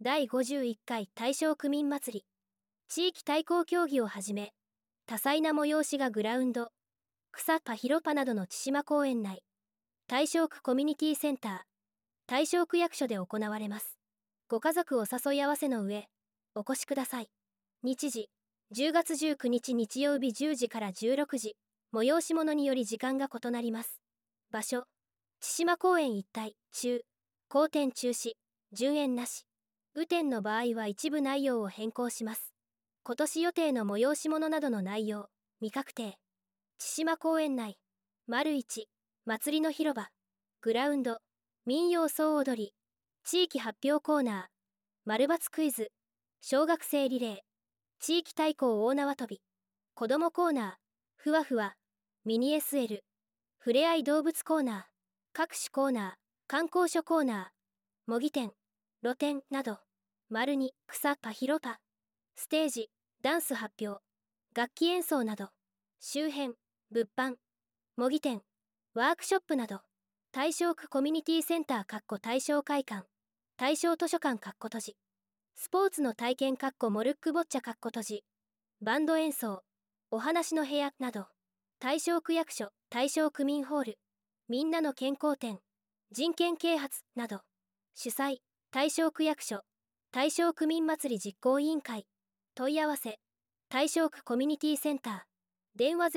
第51回大正区民祭り地域対抗競技をはじめ多彩な催しがグラウンド、草パ広場などの千島公園内、大正区コミュニティセンター、大正区役所で行われます。ご家族お誘い合わせの上、お越しください。日時、10月19日日曜日10時から16時、催し物により時間が異なります。場所、千島公園一帯、後店中止、順延なし。雨天の場合は一部内容を変更します。今年予定の催し物などの内容、未確定。千島公園内、1、祭りの広場、グラウンド、民謡総踊り、地域発表コーナー、×クイズ、小学生リレー、地域対抗大縄跳び、子どもコーナー、ふわふわ、ミニ SL、ふれあい動物コーナー、各種コーナー、観光所コーナー、模擬店、露店など、2、草パ広場、ステージ、ダンス発表、楽器演奏など、周辺、物販、模擬店、ワークショップなど、大正区コミュニティセンター大正会館、大正図書館閉じ、スポーツの体験モルックボッチャ閉じ、バンド演奏、お話の部屋など、大正区役所、大正区民ホール、みんなの健康展、人権啓発など、主催、大正区役所、大正区民祭り実行委員会、問い合わせ、大正区コミュニティセンター、電話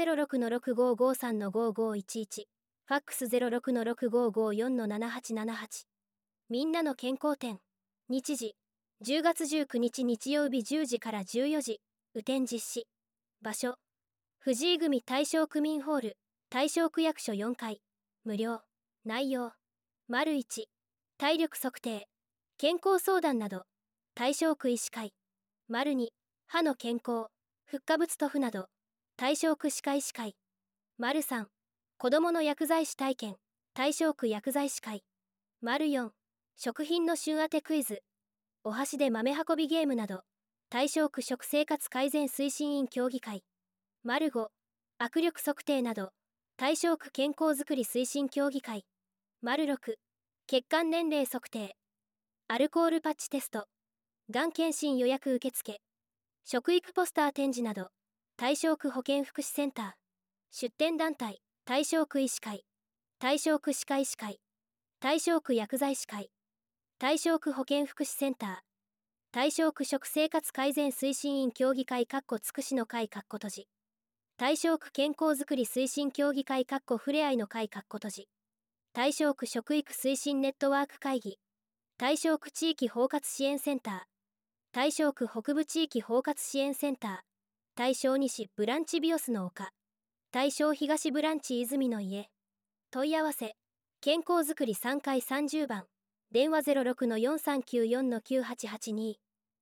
06-6553-5511、ファックス 06-6554-7878。みんなの健康展、日時、10月19日日曜日10時から14時、雨天実施。場所、藤井組大正区民ホール、大正区役所4階、無料。内容、1、体力測定、健康相談など、大正区医師会、2、歯の健康、フッ化物塗布など、大正区歯科医師会、3、子どもの薬剤師体験、大正区薬剤師会、4、食品の旬当てクイズ、お箸で豆運びゲームなど、大正区食生活改善推進員協議会、5、握力測定など、大正区健康づくり推進協議会、6、血管年齢測定、アルコールパッチテスト、がん検診予約受付、食育ポスター展示など、大正区保健福祉センター、出展団体、大正区医師会、大正区歯科医師会、大正区薬剤師会、大正区保健福祉センター、大正区食生活改善推進員協議会つくしの会閉じ、大正区健康づくり推進協議会ふれあいの会閉じ、大正区食育推進ネットワーク会議、大正区地域包括支援センター、大正区北部地域包括支援センター、大正西ブランチビオスの丘、大正東ブランチ泉の家。問い合わせ、健康づくり3階30番、電話 06-4394-9882。